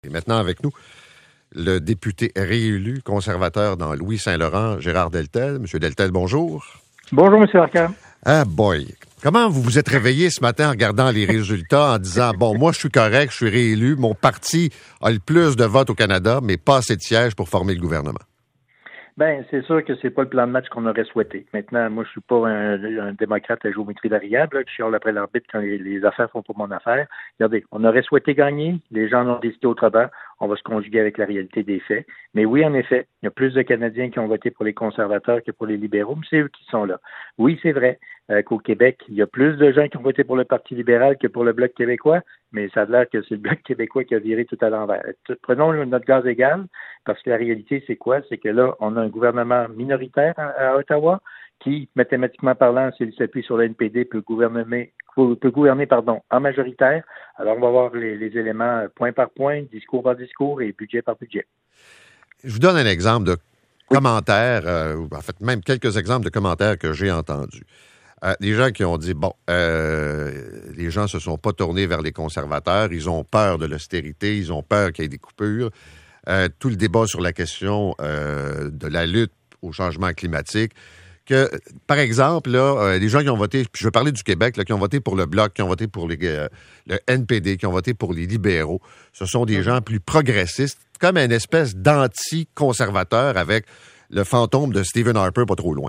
Et maintenant avec nous, le député réélu conservateur dans Louis-Saint-Laurent, Gérard Deltel. Monsieur Deltel, bonjour. Bonjour, M. Arcand. Ah boy! Comment vous vous êtes réveillé ce matin en regardant les résultats en disant, bon, moi je suis correct, je suis réélu, mon parti a le plus de votes au Canada, mais pas assez de sièges pour former le gouvernement? Ben, c'est sûr que c'est pas le plan de match qu'on aurait souhaité. Maintenant, moi, je suis pas un démocrate à géométrie variable, là, qui chiale après l'arbitre quand les affaires font pas mon affaire. Regardez, on aurait souhaité gagner, les gens l'ont décidé autrement, on va se conjuguer avec la réalité des faits. Mais oui, en effet, il y a plus de Canadiens qui ont voté pour les conservateurs que pour les libéraux, mais c'est eux qui sont là. Oui, c'est vrai qu'au Québec, il y a plus de gens qui ont voté pour le Parti libéral que pour le Bloc québécois, mais ça a l'air que c'est le Bloc québécois qui a viré tout à l'envers. Prenons notre gaz égal, parce que la réalité, c'est quoi? C'est que là, on a un gouvernement minoritaire à Ottawa qui, mathématiquement parlant, s'il s'appuie sur le NPD, peut gouverner en majoritaire. Alors, on va voir les éléments point par point, discours par discours et budget par budget. Je vous donne un exemple de commentaire, en fait, même quelques exemples de commentaires que j'ai entendus. Des gens qui ont dit, bon, les gens se sont pas tournés vers les conservateurs, ils ont peur de l'austérité, ils ont peur qu'il y ait des coupures. Tout le débat sur la question de la lutte au changement climatique, que, par exemple, là, les gens qui ont voté, puis je vais parler du Québec, là, qui ont voté pour le Bloc, qui ont voté pour le NPD, qui ont voté pour les libéraux, ce sont des gens plus progressistes, comme une espèce d'anti-conservateur avec le fantôme de Stephen Harper pas trop loin.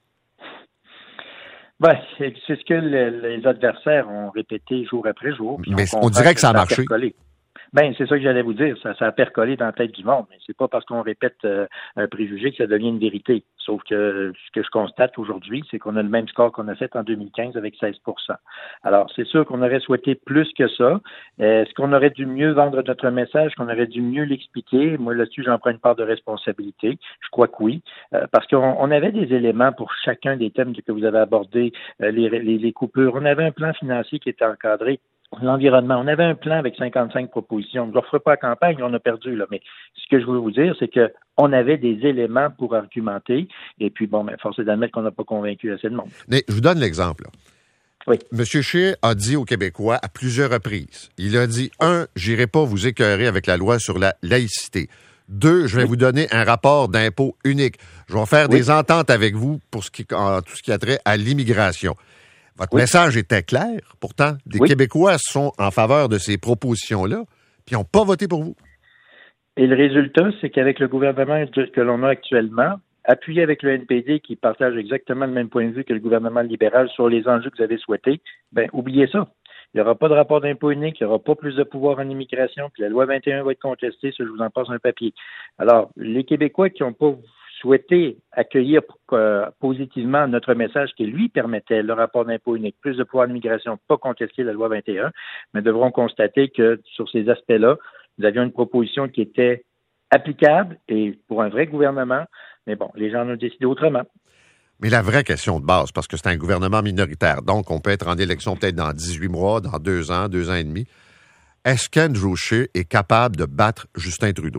Ben, c'est ce que les adversaires ont répété jour après jour. Mais on dirait que ça a marché. Ben, c'est ça que j'allais vous dire. Ça a percolé dans la tête du monde. Mais c'est pas parce qu'on répète un préjugé que ça devient une vérité. Sauf que ce que je constate aujourd'hui, c'est qu'on a le même score qu'on a fait en 2015 avec 16 %. Alors, c'est sûr qu'on aurait souhaité plus que ça. Est-ce qu'on aurait dû mieux vendre notre message, qu'on aurait dû mieux l'expliquer? Moi, là-dessus, j'en prends une part de responsabilité. Je crois que oui. Parce qu'on avait des éléments pour chacun des thèmes que vous avez abordés, les coupures. On avait un plan financier qui était encadré. L'environnement. On avait un plan avec 55 propositions. Je ne leur ferai pas la campagne, on a perdu, là. Mais ce que je veux vous dire, c'est que on avait des éléments pour argumenter. Et puis, bon, force est d'admettre qu'on n'a pas convaincu assez de monde. Mais je vous donne l'exemple, là. Oui. M. Scheer a dit aux Québécois à plusieurs reprises, il a dit, 1, j'irai pas vous écœurer avec la loi sur la laïcité. 2, je vais vous donner un rapport d'impôt unique. Je vais faire des ententes avec vous pour tout ce qui a trait à l'immigration. Votre message était clair. Pourtant, des Québécois sont en faveur de ces propositions-là, puis n'ont pas voté pour vous. Et le résultat, c'est qu'avec le gouvernement que l'on a actuellement, appuyé avec le NPD qui partage exactement le même point de vue que le gouvernement libéral sur les enjeux que vous avez souhaités, ben oubliez ça. Il n'y aura pas de rapport d'impôt unique, il n'y aura pas plus de pouvoir en immigration, puis la loi 21 va être contestée, ça je vous en passe un papier. Alors, les Québécois qui n'ont pas souhaité accueillir positivement notre message qui lui permettait le rapport d'impôt unique, plus de pouvoir d'immigration, pas contester la loi 21, mais devront constater que sur ces aspects-là, nous avions une proposition qui était applicable et pour un vrai gouvernement, mais bon, les gens ont décidé autrement. Mais la vraie question de base, parce que c'est un gouvernement minoritaire, donc on peut être en élection peut-être dans 18 mois, dans 2 ans, 2 ans et demi, est-ce qu'Andrew Scheer est capable de battre Justin Trudeau?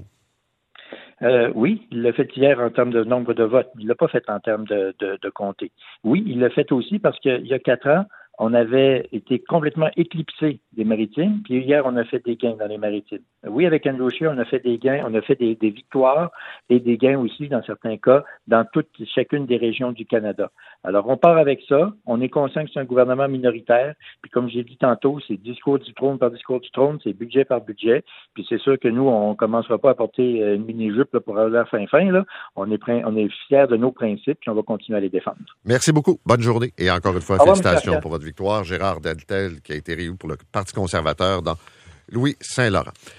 Oui, il l'a fait hier en termes de nombre de votes. Il l'a pas fait en termes de comté. Oui, il l'a fait aussi parce qu'il y a 4 ans, on avait été complètement éclipsé des maritimes, puis hier, on a fait des gains dans les maritimes. Oui, avec Andrew Scheer, on a fait des gains, on a fait des victoires et des gains aussi, dans certains cas, dans chacune des régions du Canada. Alors, on part avec ça. On est conscient que c'est un gouvernement minoritaire. Puis, comme j'ai dit tantôt, c'est discours du trône par discours du trône, c'est budget par budget. Puis, c'est sûr que nous, on commencera pas à porter une mini-jupe là, pour avoir l'air fin. Là. On est fiers de nos principes, puis on va continuer à les défendre. Merci beaucoup. Bonne journée. Et encore une fois, félicitations pour votre victoire. Gérard Deltel, qui a été réélu pour le Parti conservateur dans Louis-Saint-Laurent.